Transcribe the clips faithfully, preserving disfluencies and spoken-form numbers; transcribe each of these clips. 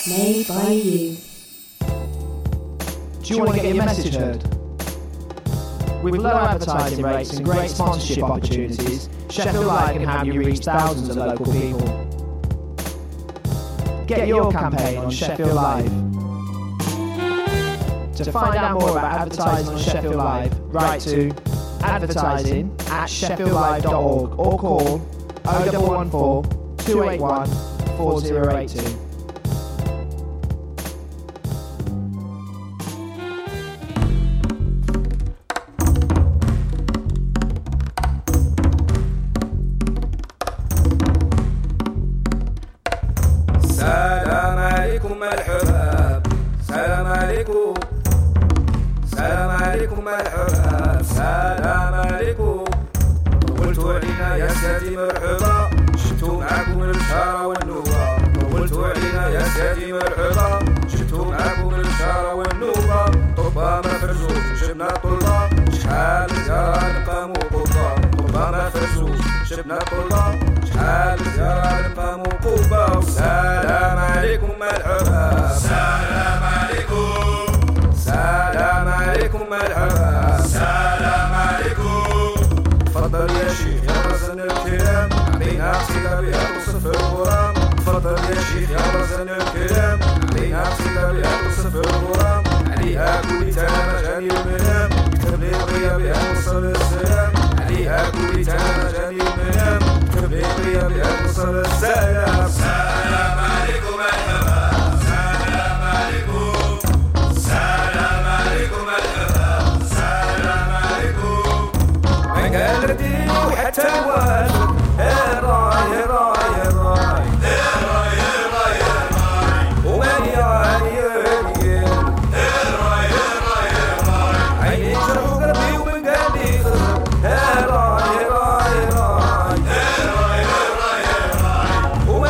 Made by you. Do you want to get your message heard? With low advertising rates and great sponsorship opportunities, Sheffield Live can have you reach thousands of local people. Get your campaign on Sheffield Live. To find out more about advertising on Sheffield Live, write to advertising at sheffield live dot org or call oh one one four, two eight one, four oh eight two. سلام عليكم الحباب، سلام عليكم، سلام عليكم الحباب، سلام عليكم. طولتوا علينا يا سيدي مرحبا، شفتوا معاكم البشارة والنوبة. طولتوا علينا يا سيدي مرحبا، شفتوا معاكم البشارة والنوبة. طبا ما فرزوش جبنا طلبة، شحال زيارة نقاموا قبة. طبا ما فرزوش جبنا طلبة، شحال زيارة نقاموا قبة. السلام عليكم الحباب، سلام عليكم، سلام عليكم الحباب، سلام عليكم. تفضل يا شيخ يا رزن الكلام، علينا قصيدة بها توصف الغرام. تفضل يا شيخ يا رزن الكلام، علينا قصيدة بها توصف الغرام. عليها كل تانا مجاني المنام، كتب لي قضية بها توصل السلام. عليها كل تانا مجاني المنام، كتب لي قضية بها توصل السلام. سلام عليكم الحباب، سلام عليكم، سلام عليكم الحباب، سلام عليكم. ما قال ردي وحتى الوالد، الراي الراي الراي الراي الراي الراي، ومن يعني الراي الراي الراي الراي. عيني جرحوا قلبي ومن قلبي خرج. الراي الراي الراي الراي الراي الراي، ومن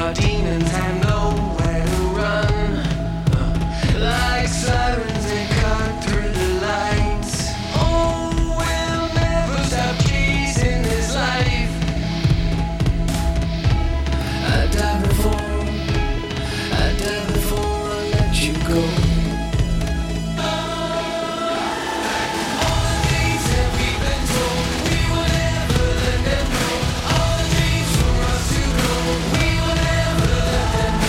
our demons have nowhere to run. Uh, like sirens they cut through the lights. Oh, we'll never stop chasing this life. I died before, I died before I let you go. We will never let them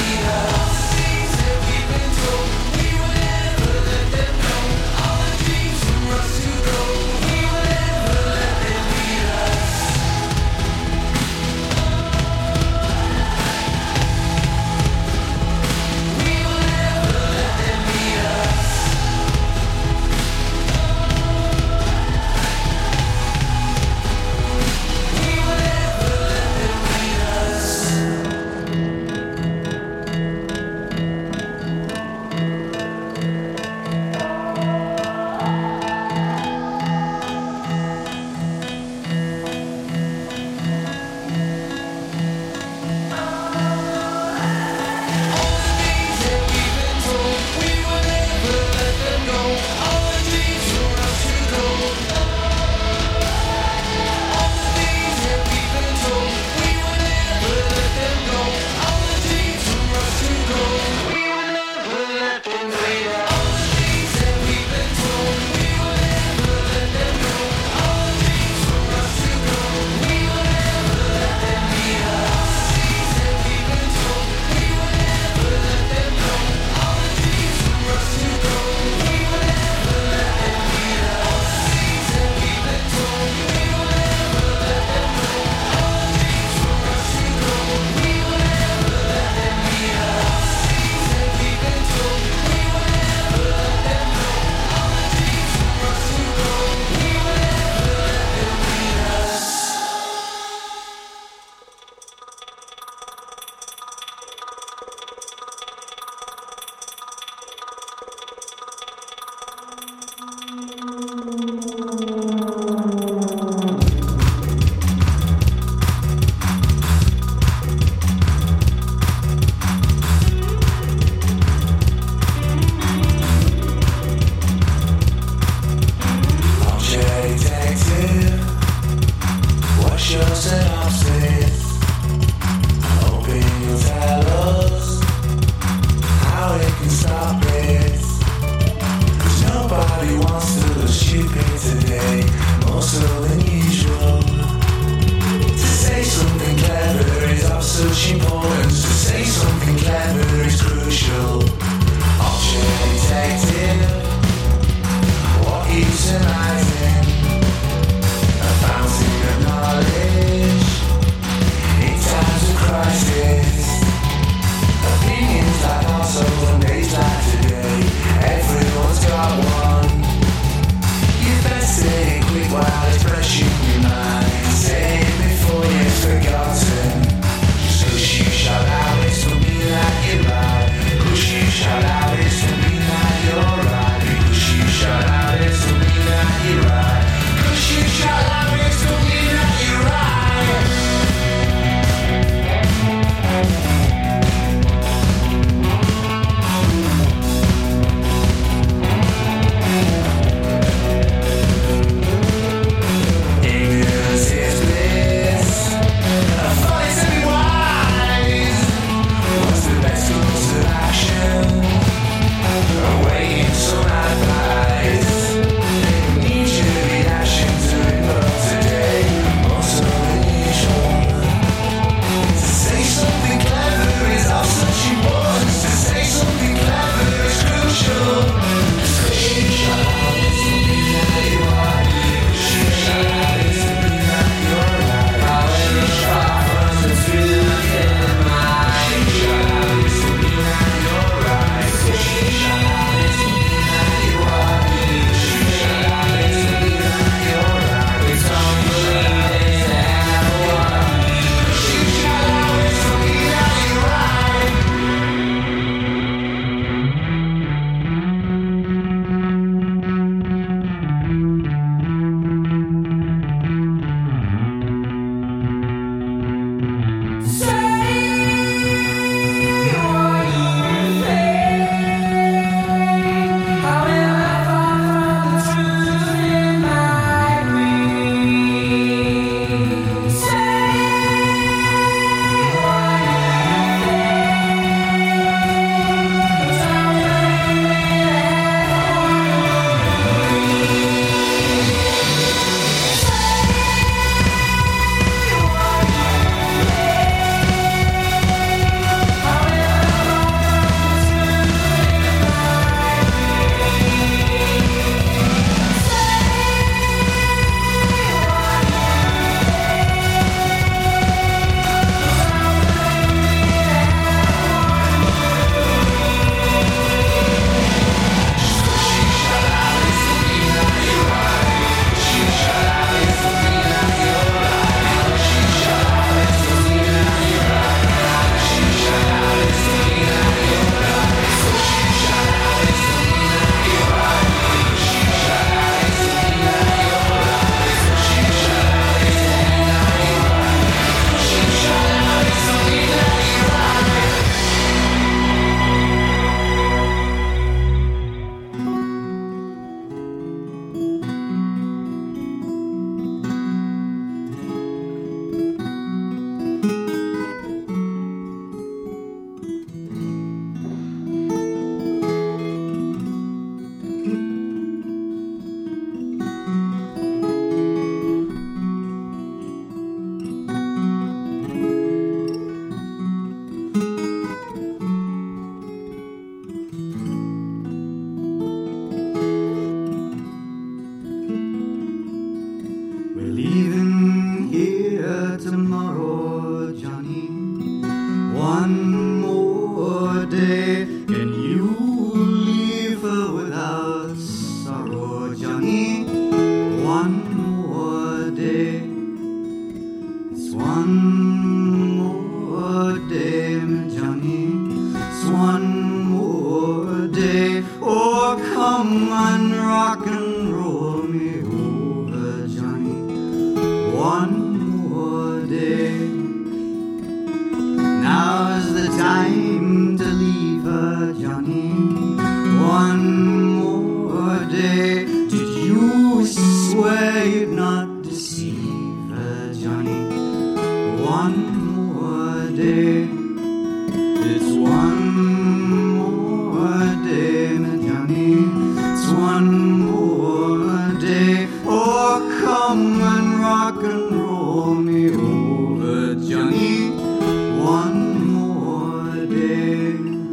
lover, Johnny. One more day. Did you swear you'd not deceive her, Johnny? One more day. It's one more day, my Johnny. It's one more day. Oh, come and rock and roll me over, Johnny. One more day.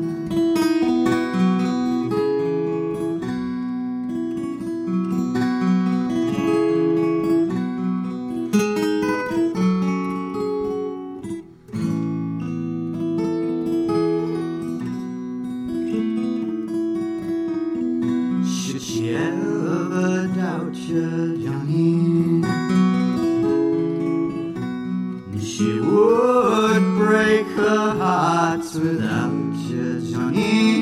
Should she ever doubt you, Johnny, she would break her heart without you, Johnny.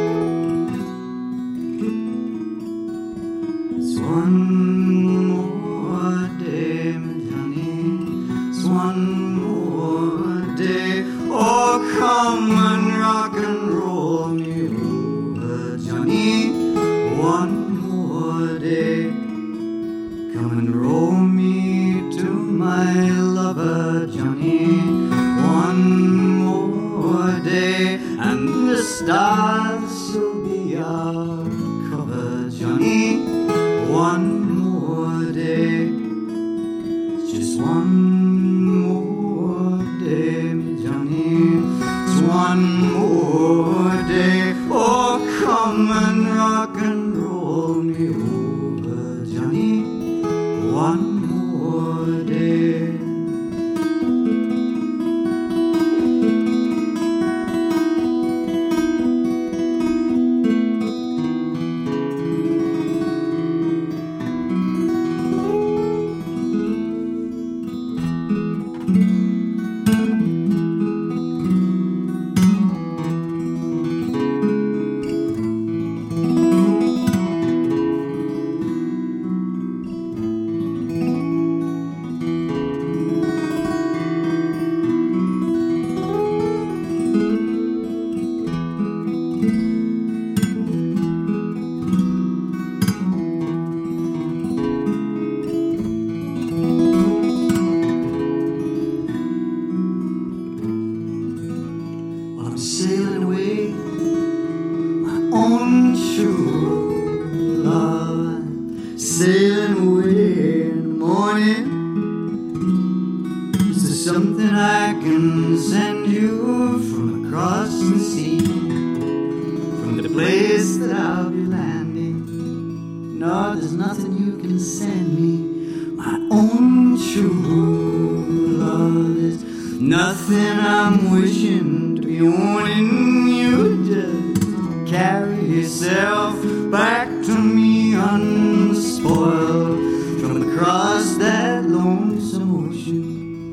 It's one more day, my Johnny. It's one more day. Oh, come and rock and roll me over, Johnny. One more day. Come and roll me to my lover, Johnny. One more day, and the stars will be our cover, Johnny. One more day. It's just one more day, my Johnny. It's one more day. Oh, come and rock and roll me over, Johnny. One more day. I'm sailing away, my own true love. Sailing away in the morning. Is there something I can send you from across the sea? From the place that I'll be landing? No, there's nothing you can send me. My own true love. There's nothing I'm wishing to be owning. You just carry yourself back to me unspoiled from across that lonesome ocean.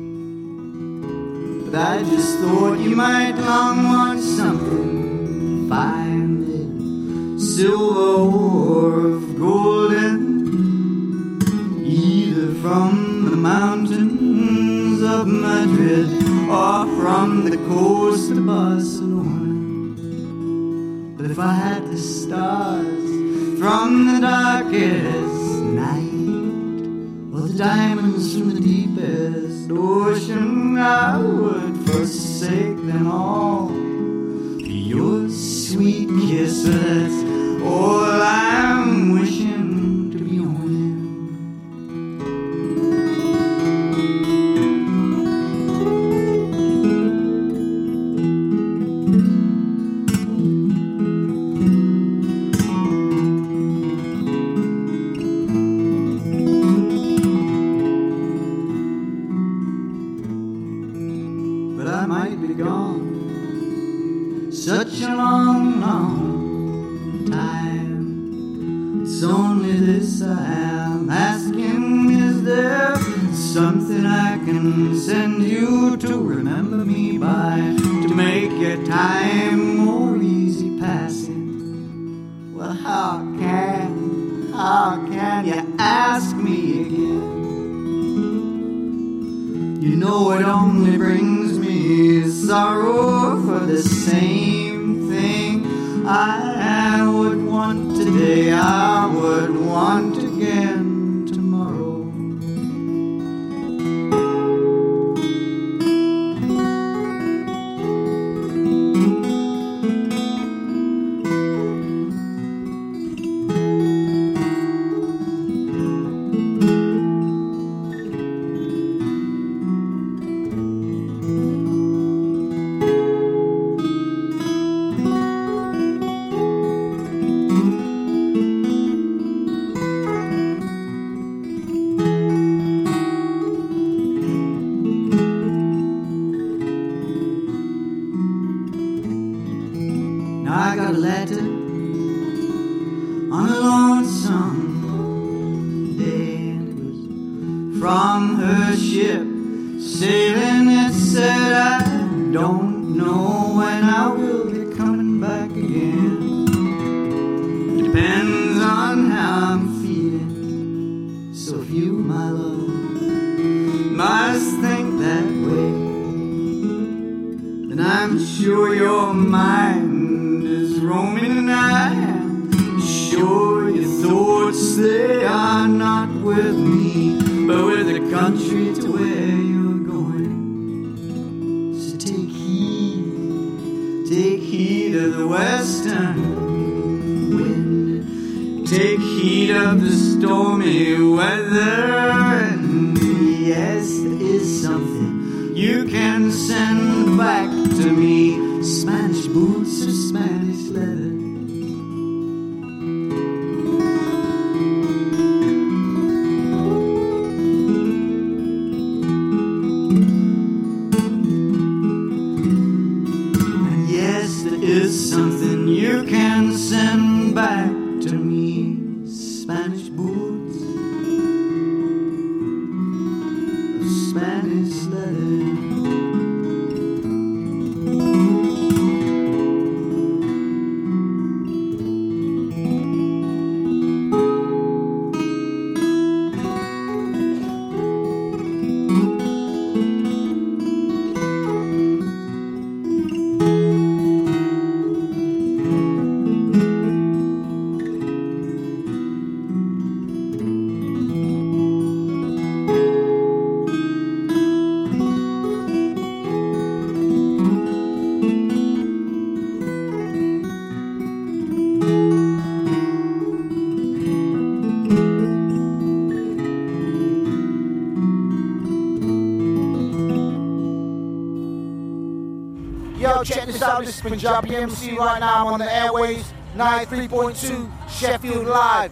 But I just thought you might long want something fine, silver or of golden, either from the mountains of Madrid or from the coast of Barcelona. But if I had the stars from the darkest night, or the diamonds from the deepest ocean, I would forsake them all for your sweet kiss. That's all I'm wishing to be owning. But I might be gone such a long, long time. It's only this I am asking. Is there something I can send you to remember me by, to make your time more easy passing? Well, how can, how can you ask me again? You know it only brings me sorrow for the same thing. I would want today, I would want again tomorrow. I got a letter on a lonesome day, and it was from her ship sailing. It said, I don't know when I will be coming back again. It depends on how I'm feeling. So if you, my love, must think that way, then I'm sure your mind is roaming, and I am sure your thoughts, they are not with me, but with the country to where you're going. So take heed, take heed of the western wind, take heed of the stormy weather, and yes, there is something you can send back to me. Spanish boots or Spanish leather. And yes, there is something you can send back to me. Spanish boots or Spanish leather. Yo, check this out, this is Punjabi M C right now. I'm on the airways, ninety-three point two Sheffield Live.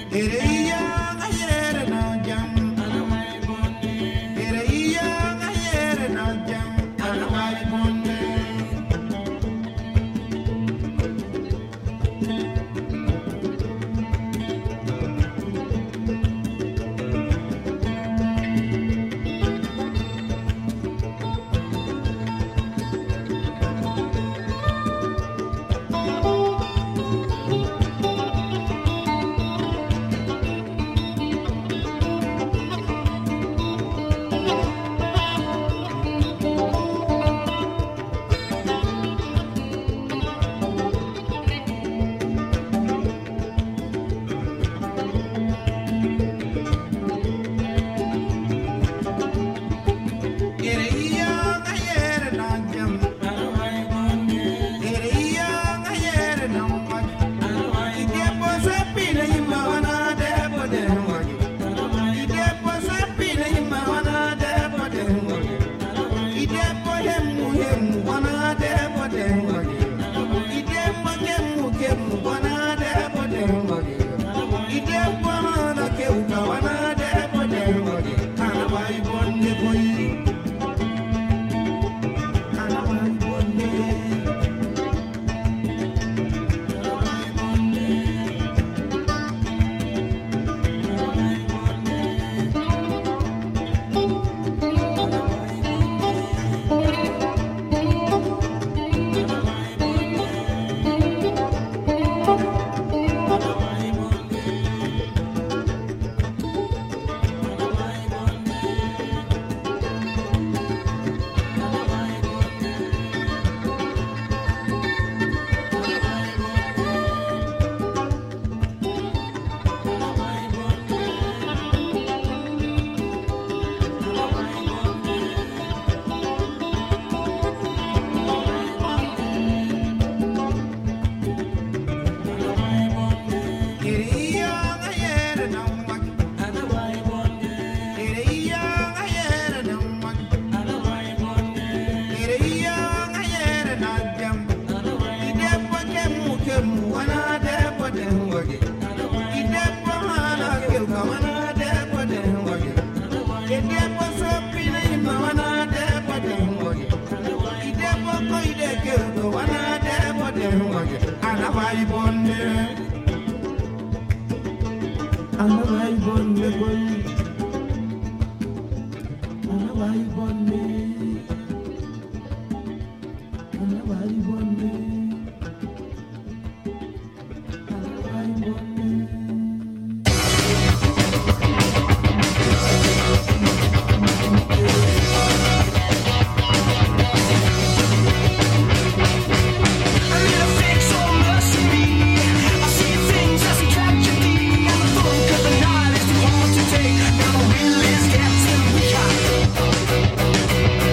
Take, now the will is getting weaker.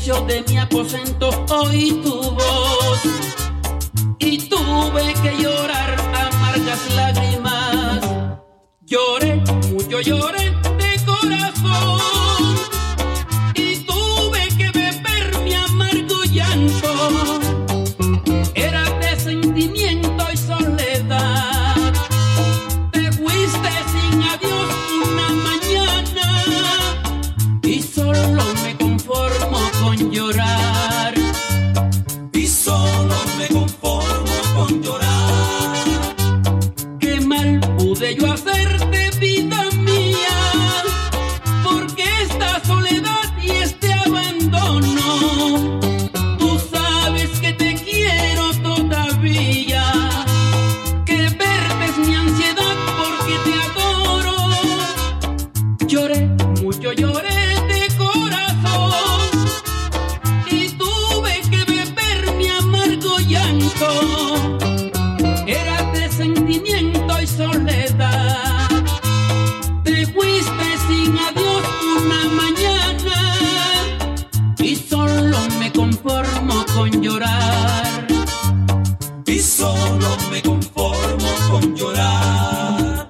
techo de mi aposento oí tu voz y tuve que llorar amargas lágrimas. Lloré, mucho lloré de corazón y tuve que beber mi amargo llanto. Era de sentimiento y soledad. Te fuiste sin adiós una mañana y solo me conformo con llorar. Y solo me conformo con llorar. Qué mal pude yo hacerte, vida mía, porque esta soledad y este abandono. Tú sabes que te quiero todavía, que verte es mi ansiedad porque te adoro. Lloré, mucho lloré de corazón y tuve que beber mi amargo llanto. Era de sentimiento y soledad. Te fuiste sin adiós una mañana y solo me conformo con llorar. Y solo me conformo con llorar.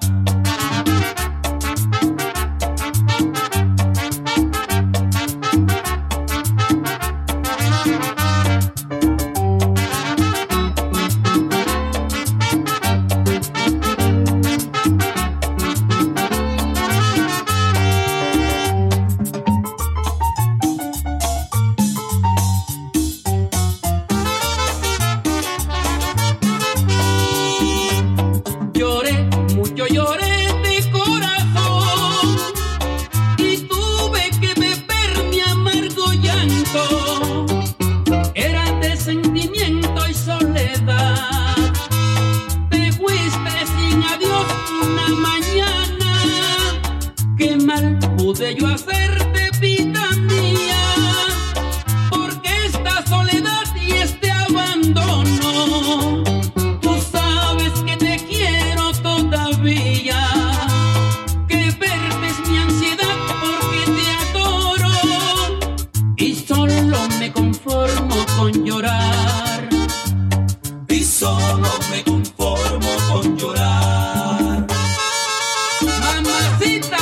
Lloré, mucho lloré de corazón y tuve que beber mi amargo llanto. Era de sentimiento y soledad. Te fuiste sin adiós una mañana. Qué mal pude yo hacerte, vida mía, porque esta soledad y este abandono. Tú sabes que te quiero todavía, que verte es mi ansiedad porque te adoro. Y solo me conformo con llorar. Y solo me conformo con llorar. Mamacita.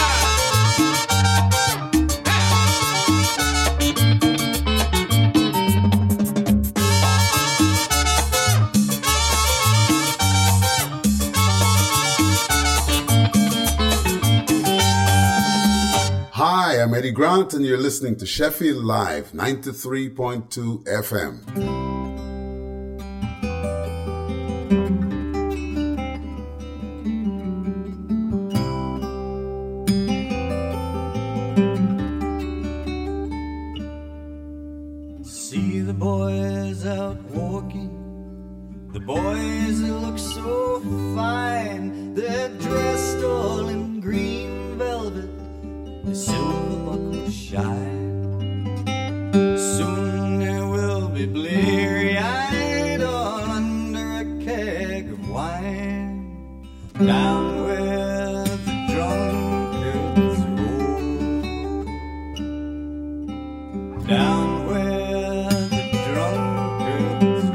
Hi, I'm Eddie Grant, and you're listening to Sheffield Live, ninety-three point two F M. See the boys out walking, the boys that look so fine. They're dressed all in green velvet, the silver buckles shine. Soon they will be bleary-eyed, all under a keg of wine, down where the drunkards roll, down where the drunkards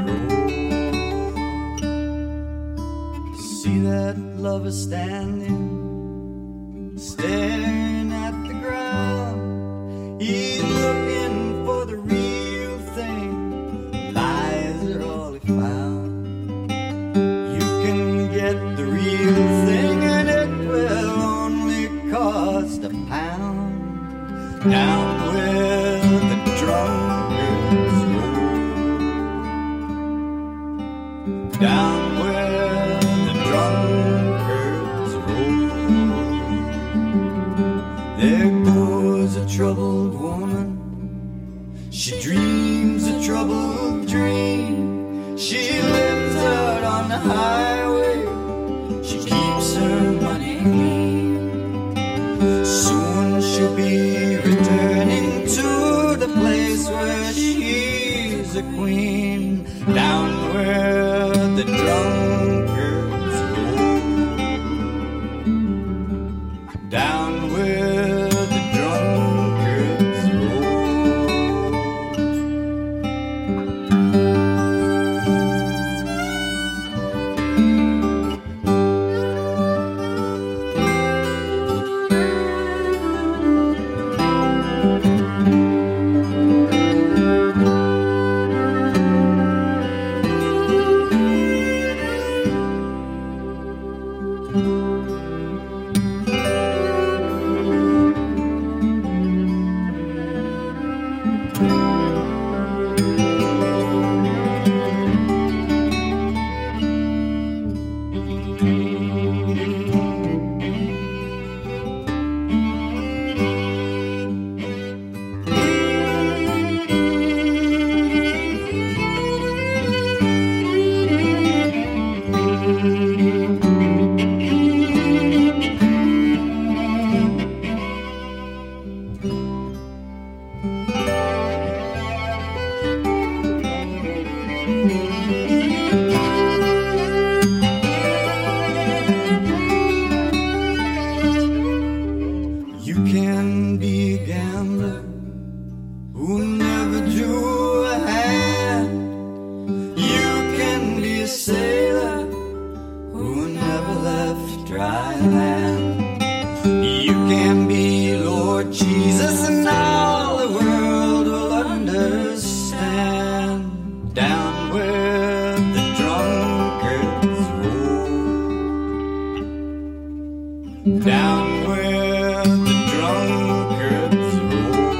roll. See that lover standing, staring at the ground. He's looking for the real thing. Lies are all he found. You can get the real thing and it will only cost a pound. Down where the drunkards roll, down where the drunkards roll. There goes a troubled woman. She dreams a troubled dream. She lives out on the highway. She keeps her money clean. Soon she'll be returning to the place where she's a queen. Down where the drunkards roll, down where the drunkards roll. down where the drunkards roll.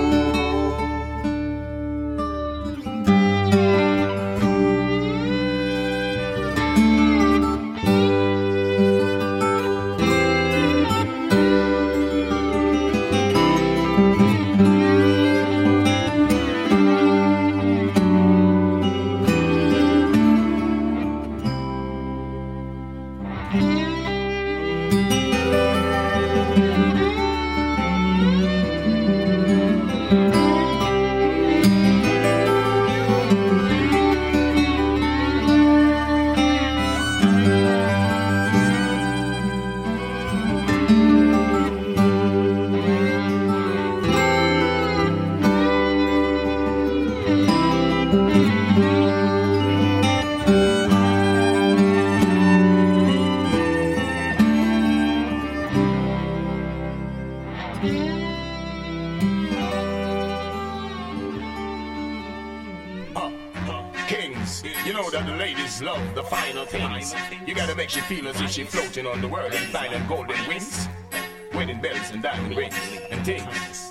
You know that the ladies love the finer things. You gotta make she feel as if she floating on the world and flying on golden wings, wedding bells and diamond rings and things.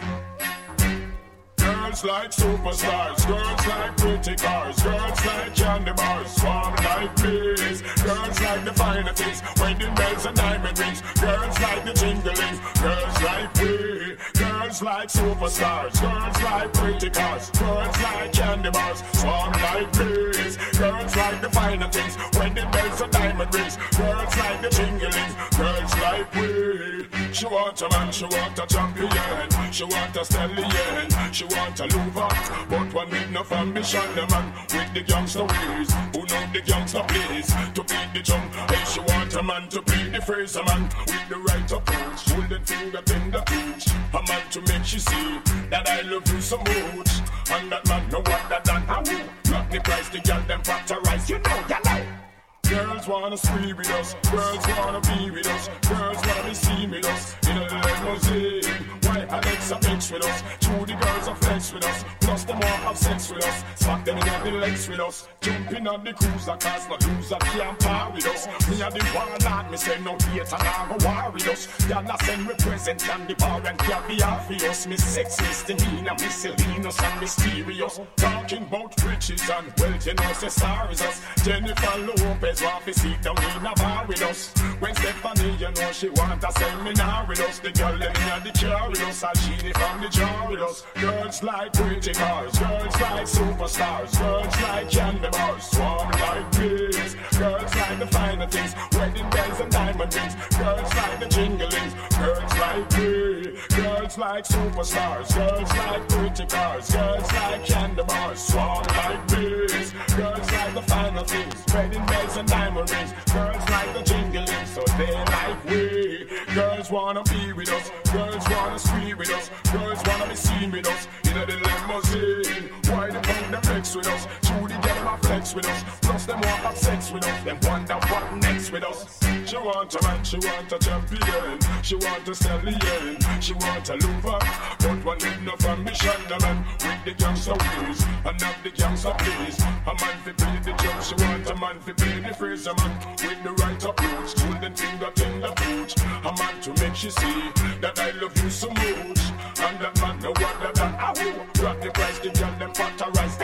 Girls like superstars, girls like pretty cars, girls like candy bars, swarm like bees. Girls like the finer things, wedding bells and diamond rings. Girls like the jingling, girls like we. Girls like superstars, girls like pretty cars, girls like candy bars, swarm like bees. Girls like the finer things, wedding bells and diamond rings. Girls like the jingling, girls like we. She want a man, she want a champion, she want a stallion, she want a lover, but one with no ambition, the man with the gangster ways, who know the gangster plays, to beat the jump. Hey, she want a man to be the phrase, a man with the right approach, holding finger in the touch, a man to make she see that I love you so much, and that man know what that done, I will not the price, the girl them factorize, you know, you know. Girls wanna scream with us, girls wanna be with us, girls wanna be seen with us in a limousine. Why Alexa mix with us? Two the girls are flex with us, plus them all have sex with us. Smack them in the legs with us, jumping on the cruiser cause no loser can't par with us. Me and the warlord, me say no hate and I go war with us. Y'all not send me present and the bar and caviar for us. Me sex misdemeanor, me Selenos and mysterious. Talking about riches and wealth, you know say star is us. Jennifer Lopez want to sit down in a bar with us. When Stephanie, you know she want a seminar with us. The girl them in the car with us, and she from the jar with us. Girls like pretty cars, girls like superstars, girls like candy bars, swarm like bees. Girls like the finer things, wedding bells and diamond rings. Girls like the jinglings, girls like me. Girls like superstars, girls like pretty cars, girls like candy bars, swarm like bees. Girls like the finer things, wedding bells and diamond rings. Girls like the jingling, so they like we. Girls wanna be with us, girls wanna scream with us, girls wanna be seen with us in a the limousine. Why they come them flex with us? True the girl them flex with us, plus them want have sex with us. Them wonder what next with us. She want a man, she want a champion, she want a stallion, she want a lover, but one with no ambition. The man with the gangster ways, and not the gangster plays. A man fi play the jump, she want a man fi play the phrase. A man with the right approach, holding finger in the pooch. A man to make she see that I love you so much, and that man know what that done. I will rock the price, the girl them factorize.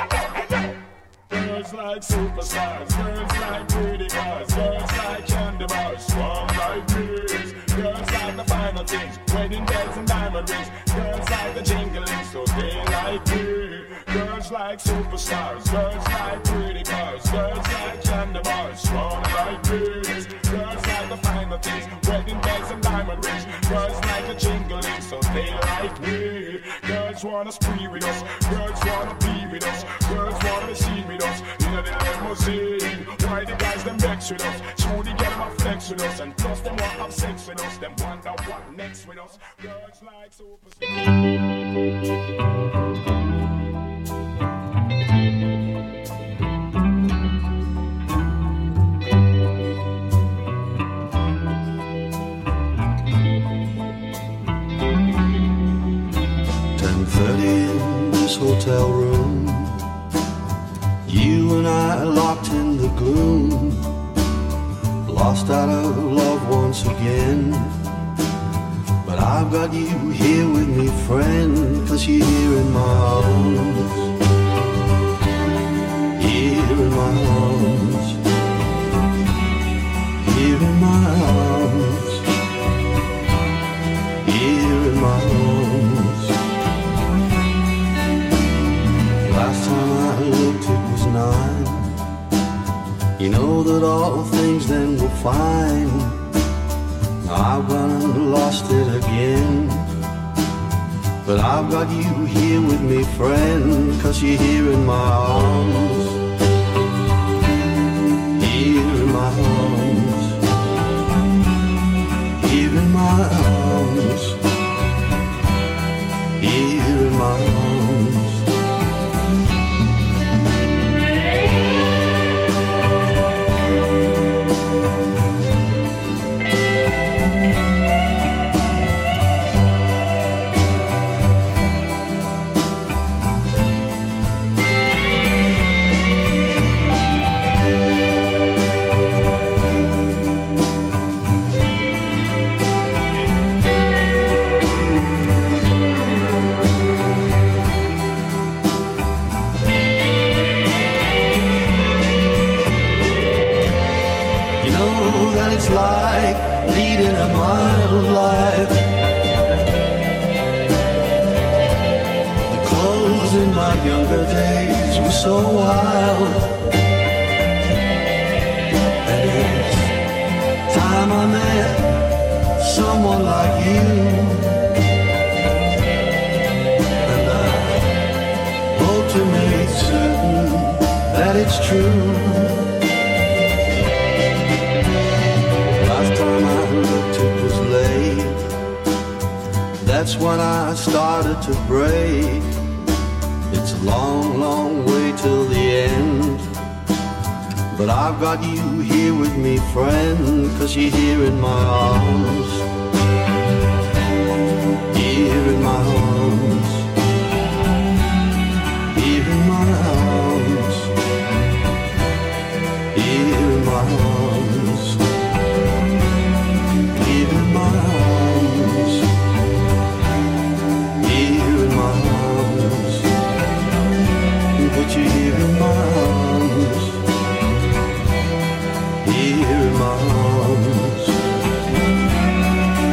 Girls like superstars, girls like pretty cars, girls like candy bars, swarm like bees. Girls like the finer things, wedding bells and diamond rings. Girls like the jingling, so they like me. Girls like superstars, girls like pretty cars, girls like candy bars, swarm like bees. Girls like the finer things, wedding bells and diamond rings. Girls like the jingling, so they like me. Girls wanna spree with us, girls wanna be with us, girls wanna be seen with us in a the limousine. Why the guys them vex with us? True the girl them flex with us, and plus them want have sex with us. Them wonder what next with us. Girls like superstars. ten thirty in this hotel room, you and I locked in the gloom, lost out of love once again. I've got you here with me, friend, 'cause you're here in my arms. Here in my arms. Here in my arms. Here in my arms. Last time I looked it was nine. You know that all things then were fine. Now I've gone and lost it again. But I've got you here with me, friend, 'cause you're here in my arms. Here in my arms. Here in my arms. Here in my arms. It's like leading a mild life. The clothes in my younger days were so wild. And it's time I met someone like you. And I hope to make certain that it's true. That's when I started to break. It's a long, long way till the end. But I've got you here with me, friend, 'cause you're here in my arms. Here in my arms. Here in my arms. Here in my arms. Here in my arms. Put you here in my arms. Here in my arms.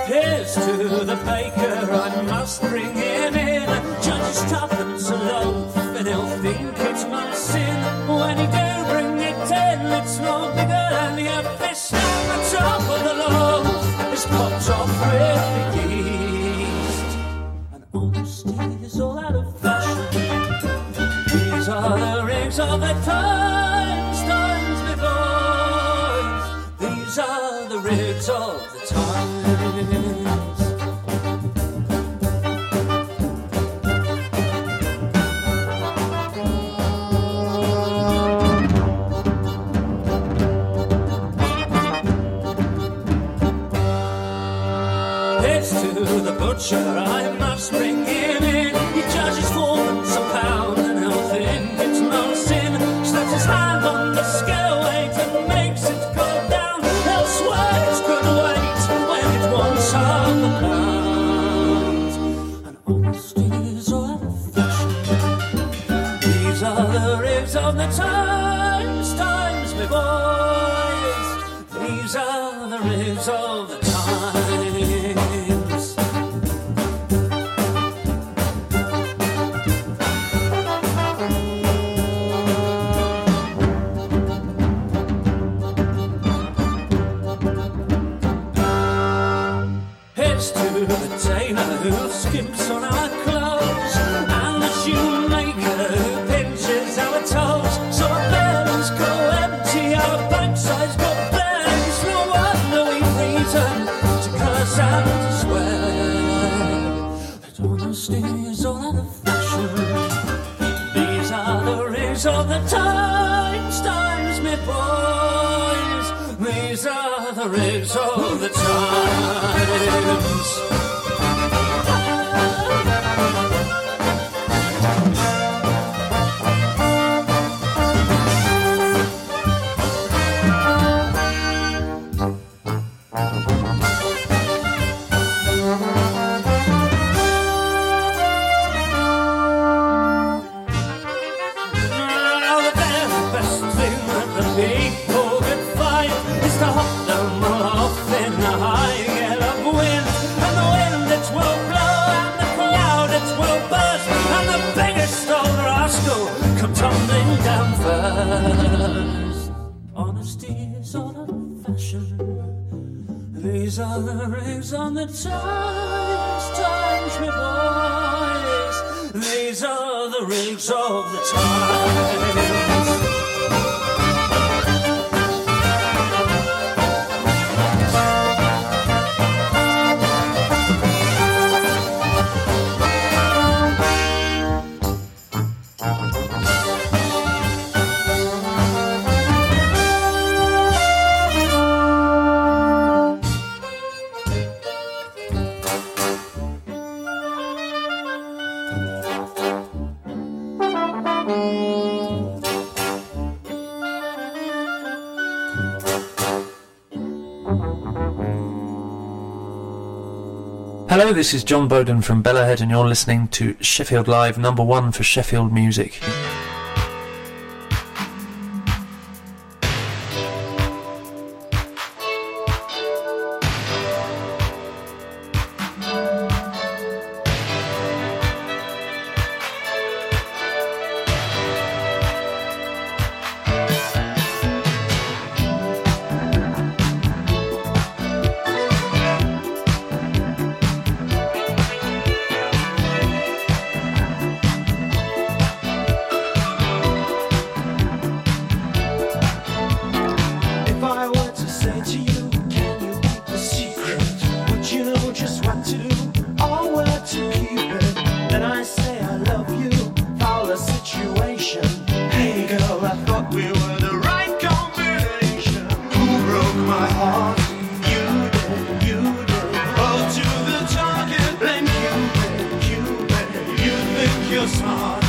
Here's to the baker, I must bring him in. Judge's tuppence a loaf, and he'll think it's my sin. When he do bring it in, it's no bigger than your fist. And the top of the loaf is popped off with the yeast. And honesty is all out of fashion. These are the rigs of the times, times before. These are the rigs of the times. Butcher, I must bring him in. He charges fourpence a pound and he'll think it's no sin. Slaps his hand on the scale weight and makes it go down. They'll swear it's good weight when it wants half a pound. And honesty is all out of fashion. These are the rigs of the times, times, me boys. These are the rigs of the times. Who skips on our clothes, and the shoemaker who pinches our toes. So our bellies go empty, our backsides go bare. It's no wonder we've reason to curse and to swear. But honesty is all out of fashion. These are the rigs of the times, times, me boys. These are the rigs of the times. Honesty is all out of fashion. These are the rigs on the times, times, me boys. These are the rigs of the times. Hello, this is John Bowden from Bellahead and you're listening to Sheffield Live, number one for Sheffield music. You're smart.